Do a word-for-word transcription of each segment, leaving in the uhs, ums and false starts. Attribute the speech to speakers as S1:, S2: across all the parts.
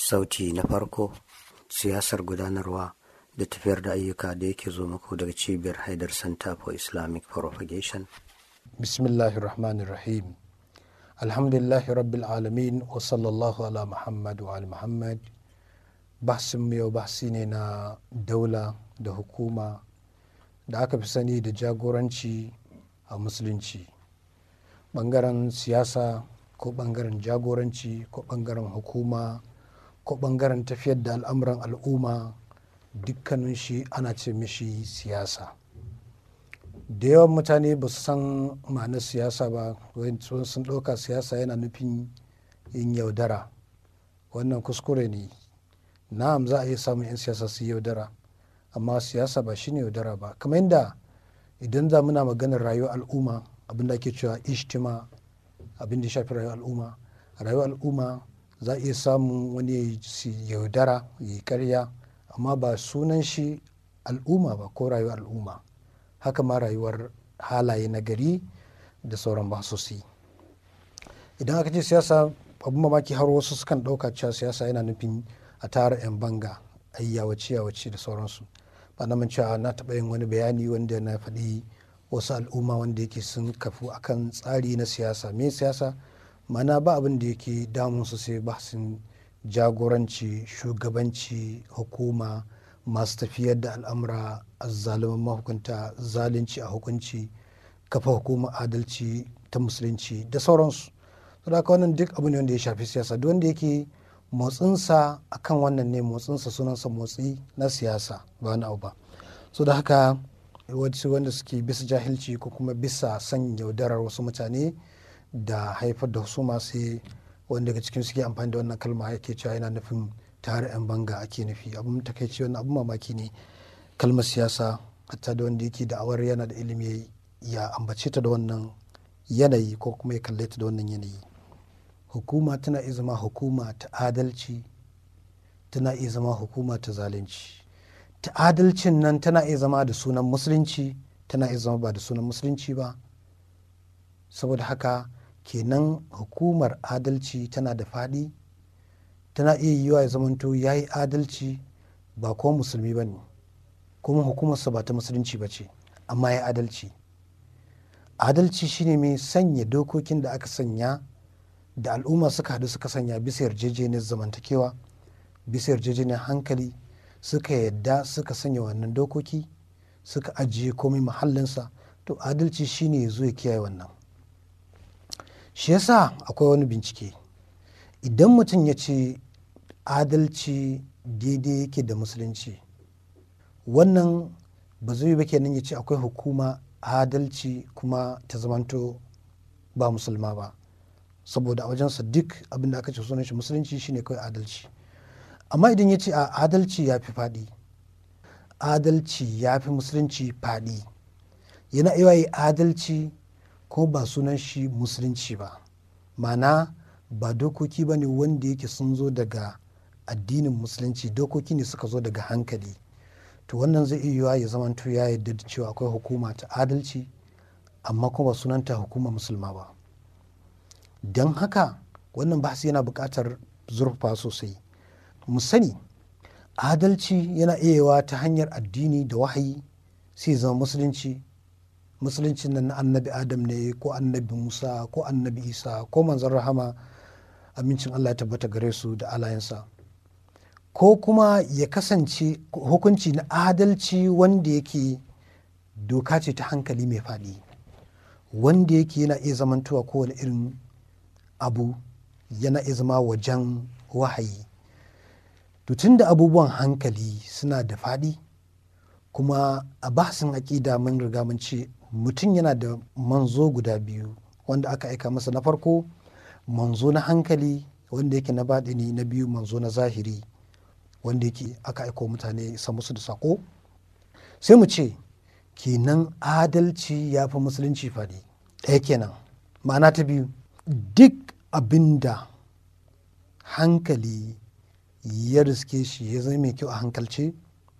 S1: sauti na farko, siyasar gudanarwa da tafiyar da ayyuka da yake zo muku daga cibiyar Haidar Center for Islamic Propagation.
S2: Bismillahir Rahmanir Rahim. Alhamdulillahi Rabbil Alamin wa sallallahu ala Muhammad wa ala Muhammad. Bahsin yau bahsi ne na daula da hukuma da aka fi sani da jagoranci a musulunci. Bangaren siyasa ko bangaren jagoranci ko bangaren hukuma ko bangaren tafiyar da al'amuran al'umma, dukkanin shi ana ce mishi siyasa. Da yawan mutane ba su san ma'anar siyasa ba, sun ɗauka siyasa yana nufin yin yaudara. Wannan kuskure ne. Na'am, za a iya samun 'yan siyasa su yi yaudara, amma siyasa ba shine yaudara ba. Kamar yadda idan za muna maganar rayuwar al'umma, abin da ake cewa ijtima, abin da ya shafi rayuwar al'umma, rayuwar al'umma za a iya samun wani ya yaudara, ya yi karya, amma ba sunan shi al'umma ba ko rayuwar al'umma. Haka ma rayuwar halaye na gari da sauran basosi. Idan aka ce siyasa, abin mamaki har wasu sukan ɗauka cewa siyasa yana nufin a tara 'yan banga, a yi yawace yawace da sauransu. Ba na man cewa na taɓa yin wani bayani wanda na faɗi wasu al'umma wanda yake sun kafu akan tsari na siyasa. Me siyasa? Mana ba abin da yake damun su sai bahsin jagoranci, shugabanci, hukuma, masu tafiyar da al'amura, azzaluman mahukunta, zalunci a hukunci, kafa hukumar adalci ta musulunci da sauransu. To da wannan duk abu ne wanda ya shafi siyasa. Duk wanda yake motsinsa akan wannan ne, motsinsa sunansa motsi na siyasa, ba wani abu ba. So da haka wasu wanda suke bisa jahilci ko kuma bisa son yaudarar wasu mutane da haifar da su masu wanda daga cikin suke amfani da wannan kalma yake cewa yana nufin tare 'yan banga ake nufi. Abin takaici, wannan abin mamaki ne. Kalmar siyasa, hatta da wanda yake da'awar yana da ilimi ya ambace ta da wannan yanayi ko kuma ya kalle ta da wannan yanayi. Hukuma tana iya zama hukuma ta adalci, tana iya zama hukuma ta zalunci. Ta adalcin nan tana iya zama da sunan musulunci, tana iya zama ba da sunan musulunci ba. Saboda haka kenan hukumar adalci tana da faɗi, tana iya yiwa ya zamanto ya yi adalci ba ko musulmi ba ne, kuma hukumarsa ba ta musulunci ba ce, amma ya adalci. Adalci shine mai sanya dokokin da aka sanya da al'umma suka haɗu suka sanya bisa yarjejeniyar zamantakewa, bisa yarjejeniyar hankali, suka yadda suka sanya wannan dokoki, suka ajiye komai mahallinsa. To adalci shine ya zo ya kiyaye wannan. Shi yasa akwai wani bincike, idan mutum ya ce adalci daidai yake da musulunci, wannan ba zai ba kenan ya ce akwai hukuma adalci kuma ta zamanto ba musulma ba, saboda a wajensa duk abin da aka ce sunan shi musulunci shine kawai adalci. Amma idan ya ce a adalci ya fi faɗi, adalci ya fi musulunci faɗi, yana iya yi adalci ko ba sunan shi musulunci ba, mana ba dokoki ba ne wanda yake sun zo daga addinin musulunci, dokoki ne suka zo daga hankali. To wannan zai iya yiwa ya zamanto ya yarda da cewa akwai hukuma ta adalci, amma kuma ba sunanta hukuma musulma ba. Don haka wannan bahasi yana buƙatar zurfa sosai. Mu sani adalci yana iya yiwa ta hanyar addini da wahayi sai zama musulunci. Musuluncin nan na annabi Adam ne ko annabi Musa ko annabi Isa ko manzon rahama, amincin Allah ya tabbata gare su da alayensa. Ko kuma ya kasance hukunci na adalci wanda yake doka ce ta hankali mai faɗi, wanda yake yana iya zamantowa kowane irin abu, yana iya zama wajen wahayi. To tun da abubuwan hankali suna da faɗi, kuma a bahasin aƙida mun riga mun ce mutum yana da manzo guda biyu wanda aka aika masa. Na farko manzo na hankali wanda yake na baɗini, na biyu manzo na zahiri wanda yake aka aiko mutane sa musu da sako. Sai mu ce kenan adalci ya fi musulunci faɗi. Ɗaya kenan. Ma'ana ta biyu, duk abinda hankali ya riske shi ya zama mai kyau a hankalce,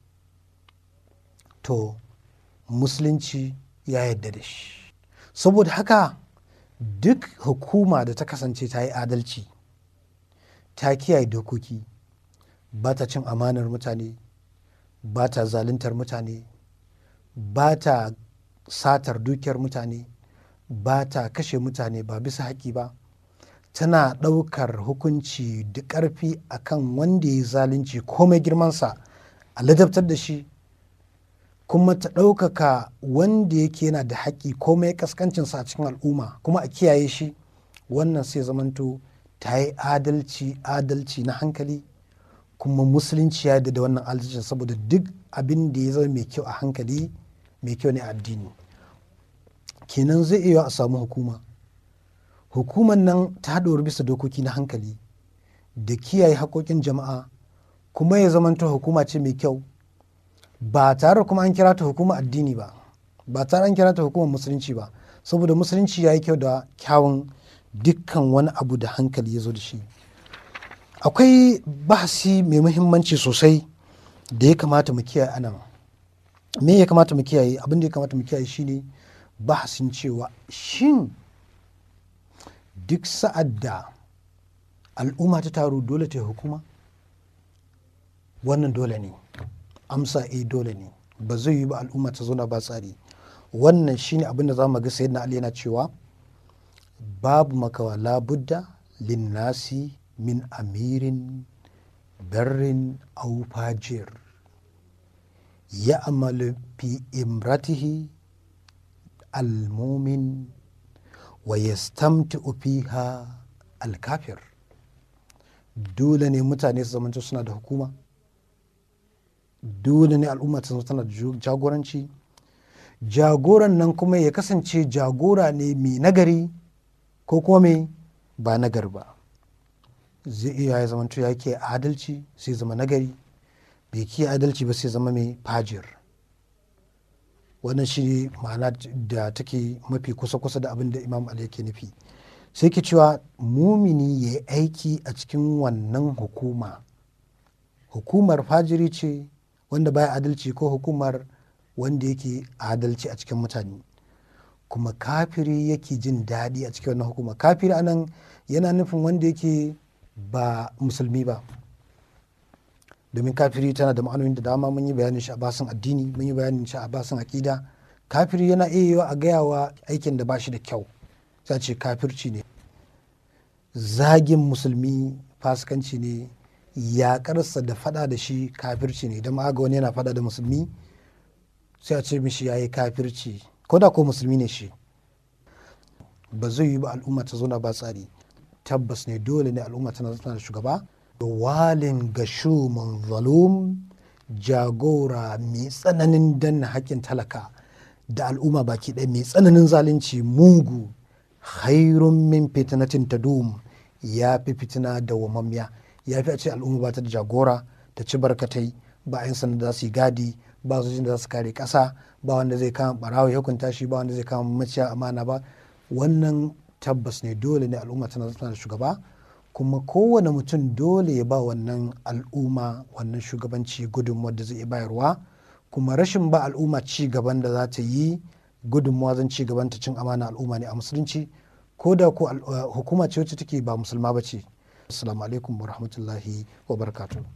S2: to musulunci ya yarda da shi. Saboda haka duk hukuma da ta kasance ta yi adalci, ta kiyaye dokoki, ba ta cin amanar mutane, ba ta zaluntar mutane, ba ta satar dukiyar mutane, ba ta kashe mutane ba bisa haƙƙi ba. Tana ɗaukar hukunci da ƙarfi akan wanda ya zalunci komai girmansa a ladabtar da shi, kuma ta ɗaukaka wanda yake yana da haƙƙi komai ƙasƙancinsa a cikin al'umma kuma a kiyaye shi. Wannan sai zamanto ta yi adalci adalci na hankali, kuma musulunci ya yarda da wannan adalcin, saboda duk abin da ya zama mai kyau a hankali mai kyau ne a addini. Kenan zai iya a samu hukuma hukumar nan ta ɗori bisa dokoki na hankali da kiyaye haƙoƙin jama'a, kuma ya zamanto hukuma ce mai kyau, ba tare kuma an kira ta hukumar addini ba, ba tare an kira ta hukumar musulunci ba, saboda musulunci ya yi kyau da kyawun dukkan wani abu da hankali ya zo da shi. Akwai bahasi mai muhimmanci sosai da ya kamata mu kiyaye anan. Me ya kamata mu kiyaye? Abin da ya kamata mu kiyaye shine bahasin cewa shin duk sa'ad da al'umma ta taru dole ta yi hukuma? Wannan dole ne. Amsa eh dole ne. Ba zai yi ba al'umma ta zauna ba tsari. Wannan shine abin da za mu ga sayyidina Ali yana cewa babu makawa labudda linnasi min amirin barrin aw fajir ya'malu fi imratihi al-mumin wa yastamti'u fiha al-kafir. Dole ne mutane su zamanto suna da hukuma, dole ne al'umma ta zama tana da jagoranci, jagoran nan kuma ya kasance jagora ne mai nagari ko kuma mai ba nagari ba. Zai iya ya zamanto ya ke adalci sai zama nagari, bai ke adalci ba sai zama mai fajir. Wannan shi ma'ana da take mafi kusa-kusa da abin da Imam Ali yake nufi. Sai ke cewa mumini ya yi aiki a cikin wannan hukuma. Hukumar fajiri ce wanda baya adalci, ko hukumar wanda yake adalci a cikin mutane. Kuma kafiri yake jin daɗi a cikin wannan hukuma. Kafiri anan yana nufin wanda yake ba musulmi ba, domin kafiri tana da ma'anoni da dama. Mun yi bayanin shi a basin addini, mun yi bayanin shi a basin aƙida. Kafiri yana iya yiwa a gayawa aikin da ba shi da kyau, sai ce kafirci ne. Zagin musulmi fasikanci ne, yaƙarsa da faɗa da shi kafirci ne. Idan ma ga wani yana faɗa da musulmi sai a ce mishi ya yi kafirci, ko da ko musulmi ne shi. Ba zai yi ba al'umma ta zauna ba tsari. Tabbas ne dole ne al'umma tana da shugaba, walin gashumun zalum, jagora mai tsananin danna haƙƙin talaka da al'umma baki ɗaya, mai tsananin zalunci, mugu, hairun min fitnatin tadum, ya fi fitina da wamammiya. Ya fi a ce al'umma ba ta da jagora, ta ci barkatai, ba 'yan sanda za su yi gadi, ba sojojin da za su kare ƙasa, ba wanda zai kama ɓarawo ya hukunta shi, ba wanda zai kama maciya amana ba. Wannan tabbas ne dole ne al'umma tana da shugaba, kuma kowane mutum dole ya ba wannan al'umma wannan shugabanci gudunmuwar da zai iya bayarwa. Kuma rashin ba al'umma ci gaban da za ta yi gudunmuwa zan ci gaban ta cin amana al'umma ne a musulunci, ko da ko hukuma ce wacce take ba musulma ba ce. Assalamu alaikum wa rahmatullahi wa barakatuh.